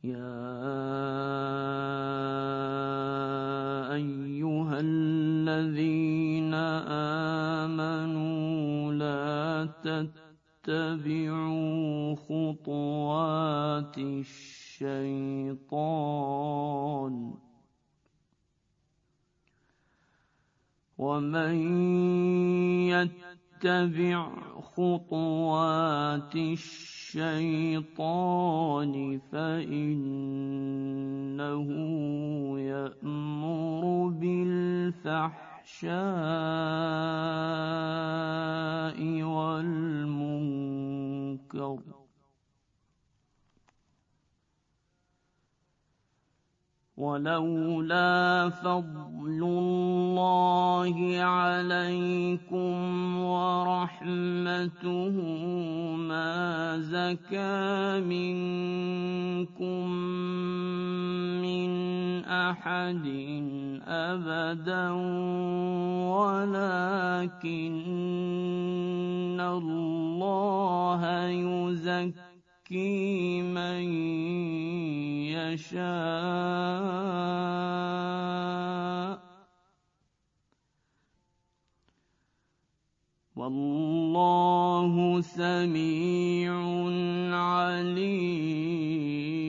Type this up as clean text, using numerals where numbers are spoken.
يا أيها الذين آمنوا لا تتبعوا خطوات الشيطان ومن يتبع خطوات الشيطان فإنه يأمر بالفحشاء والمنكر ولولا فضل الله عليكم ورحمته ما زكى منكم من أحد أبدا ولكن الله يزكي من يشاء والله سميع عليم